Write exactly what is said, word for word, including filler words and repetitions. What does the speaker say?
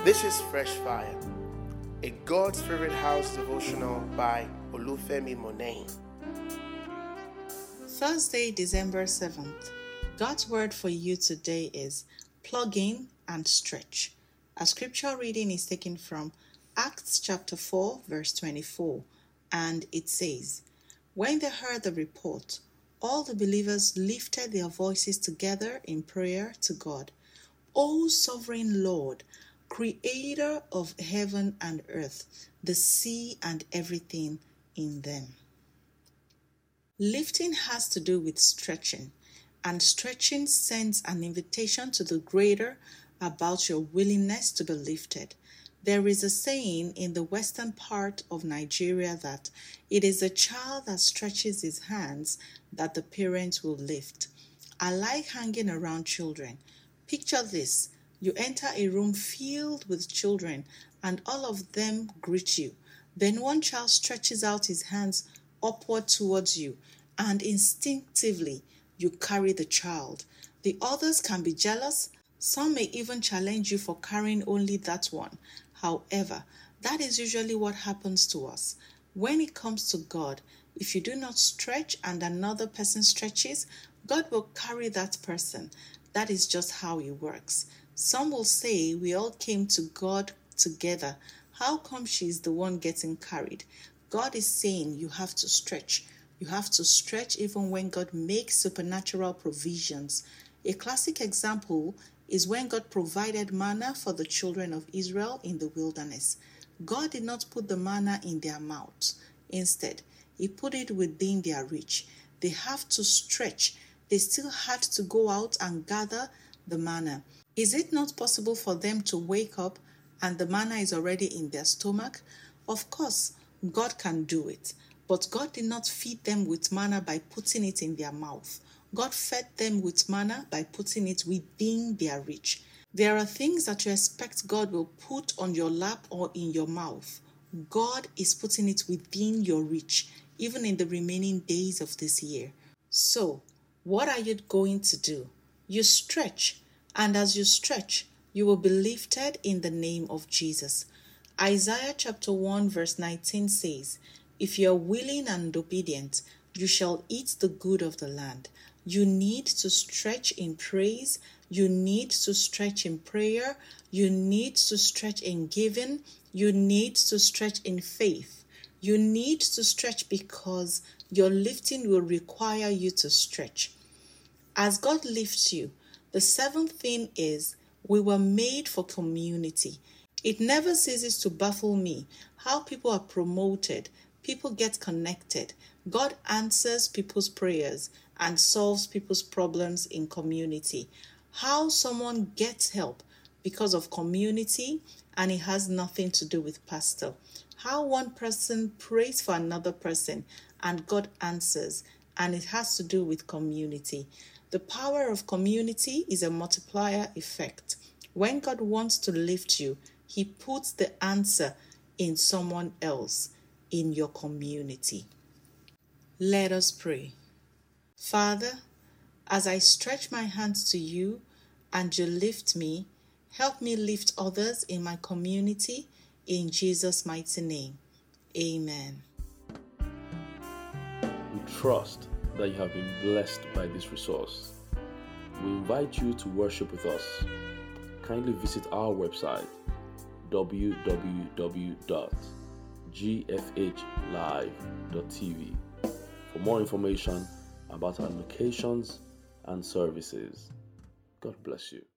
This is Fresh Fire, a God's Favorite House devotional by Olufemi Monet. Thursday, December seventh. God's word for you today is plug in and stretch. Our scripture reading is taken from Acts chapter four, verse twenty-four, and it says, "When they heard the report, all the believers lifted their voices together in prayer to God. O sovereign Lord, creator of heaven and earth, the sea and everything in them." Lifting has to do with stretching, and stretching sends an invitation to the greater about your willingness to be lifted. There is a saying in the western part of Nigeria that it is the child that stretches his hands that the parent will lift. I like hanging around children. Picture this. You enter a room filled with children and all of them greet you. Then one child stretches out his hands upward towards you and instinctively you carry the child. The others can be jealous. Some may even challenge you for carrying only that one. However, that is usually what happens to us. When it comes to God, if you do not stretch and another person stretches, God will carry that person. That is just how it works. Some will say we all came to God together. How come she's the one getting carried? God is saying you have to stretch. You have to stretch even when God makes supernatural provisions. A classic example is when God provided manna for the children of Israel in the wilderness. God did not put the manna in their mouths. Instead, He put it within their reach. They have to stretch. They still had to go out and gather the manna. Is it not possible for them to wake up and the manna is already in their stomach? Of course, God can do it. But God did not feed them with manna by putting it in their mouth. God fed them with manna by putting it within their reach. There are things that you expect God will put on your lap or in your mouth. God is putting it within your reach, even in the remaining days of this year. So, what are you going to do? You stretch, and as you stretch, you will be lifted in the name of Jesus. Isaiah chapter one verse nineteen says, "If you are willing and obedient, you shall eat the good of the land." You need to stretch in praise. You need to stretch in prayer. You need to stretch in giving. You need to stretch in faith. You need to stretch because your lifting will require you to stretch. As God lifts you, the seventh thing is we were made for community. It never ceases to baffle me how people are promoted, people get connected. God answers people's prayers and solves people's problems in community. How someone gets help because of community and it has nothing to do with pastor. How one person prays for another person and God answers and it has to do with community. The power of community is a multiplier effect. When God wants to lift you, He puts the answer in someone else in your community. Let us pray. Father, as I stretch my hands to you and you lift me, help me lift others in my community in Jesus' mighty name. Amen. We trust that you have been blessed by this resource. We invite you to worship with us. Kindly visit our website w w w dot g f h live dot t v for more information about our locations and services. God bless you.